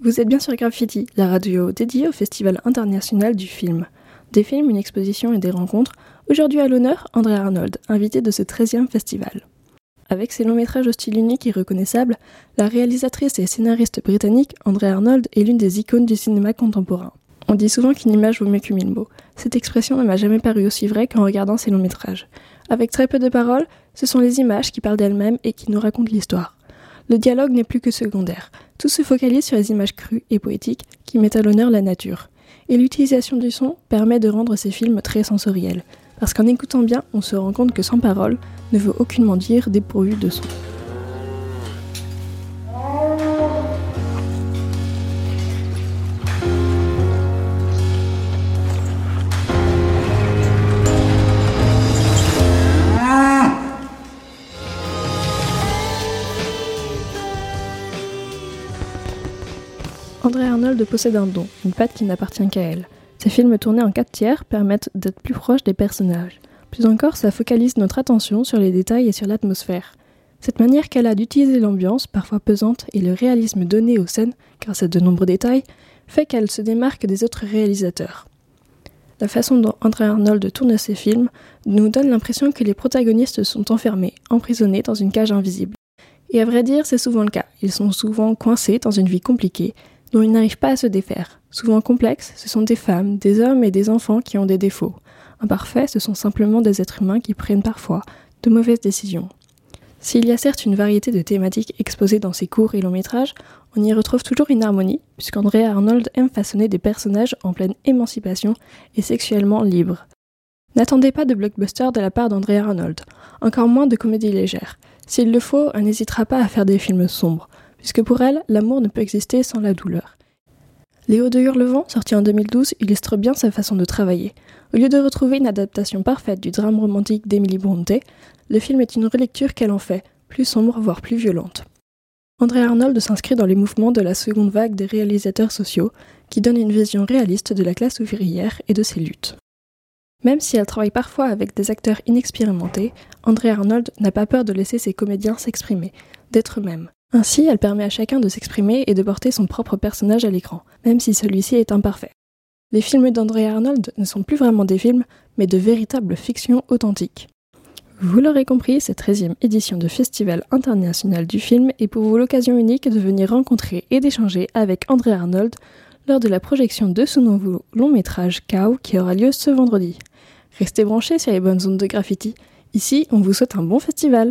Vous êtes bien sur Graffiti, la radio dédiée au Festival international du film. Des films, une exposition et des rencontres. Aujourd'hui à l'honneur, Andrea Arnold, invitée de ce 13e festival. Avec ses longs métrages au style unique et reconnaissable, la réalisatrice et scénariste britannique Andrea Arnold est l'une des icônes du cinéma contemporain. On dit souvent qu'une image vaut mieux que 1000 mots. Cette expression ne m'a jamais paru aussi vraie qu'en regardant ces longs métrages. Avec très peu de paroles, ce sont les images qui parlent d'elles-mêmes et qui nous racontent l'histoire. Le dialogue n'est plus que secondaire. Tout se focalise sur les images crues et poétiques qui mettent à l'honneur la nature. Et l'utilisation du son permet de rendre ces films très sensoriels. Parce qu'en écoutant bien, on se rend compte que sans parole ne veut aucunement dire dépourvu de son. Andrea Arnold possède un don, une patte qui n'appartient qu'à elle. Ses films tournés en 4/3 permettent d'être plus proches des personnages. Plus encore, ça focalise notre attention sur les détails et sur l'atmosphère. Cette manière qu'elle a d'utiliser l'ambiance, parfois pesante, et le réalisme donné aux scènes, grâce à de nombreux détails, fait qu'elle se démarque des autres réalisateurs. La façon dont Andrea Arnold tourne ses films nous donne l'impression que les protagonistes sont enfermés, emprisonnés dans une cage invisible. Et à vrai dire, c'est souvent le cas. Ils sont souvent coincés dans une vie compliquée, dont ils n'arrivent pas à se défaire. Souvent complexes, ce sont des femmes, des hommes et des enfants qui ont des défauts. Imparfaits, ce sont simplement des êtres humains qui prennent parfois de mauvaises décisions. S'il y a certes une variété de thématiques exposées dans ses courts et longs métrages, on y retrouve toujours une harmonie, puisqu'Andrea Arnold aime façonner des personnages en pleine émancipation et sexuellement libres. N'attendez pas de blockbuster de la part d'Andrea Arnold, encore moins de comédie légère. S'il le faut, elle n'hésitera pas à faire des films sombres, puisque pour elle, l'amour ne peut exister sans la douleur. Léo de Hurlevent, sorti en 2012, illustre bien sa façon de travailler. Au lieu de retrouver une adaptation parfaite du drame romantique d'Emily Bronte, le film est une relecture qu'elle en fait, plus sombre voire plus violente. Andrea Arnold s'inscrit dans les mouvements de la seconde vague des réalisateurs sociaux, qui donnent une vision réaliste de la classe ouvrière et de ses luttes. Même si elle travaille parfois avec des acteurs inexpérimentés, Andrea Arnold n'a pas peur de laisser ses comédiens s'exprimer, d'être eux-mêmes. Ainsi, elle permet à chacun de s'exprimer et de porter son propre personnage à l'écran, même si celui-ci est imparfait. Les films d'Andrea Arnold ne sont plus vraiment des films, mais de véritables fictions authentiques. Vous l'aurez compris, cette 13e édition de Festival international du film est pour vous l'occasion unique de venir rencontrer et d'échanger avec Andrea Arnold lors de la projection de son nouveau long-métrage Cow qui aura lieu ce vendredi. Restez branchés sur les bonnes ondes de Graffiti. Ici, on vous souhaite un bon festival.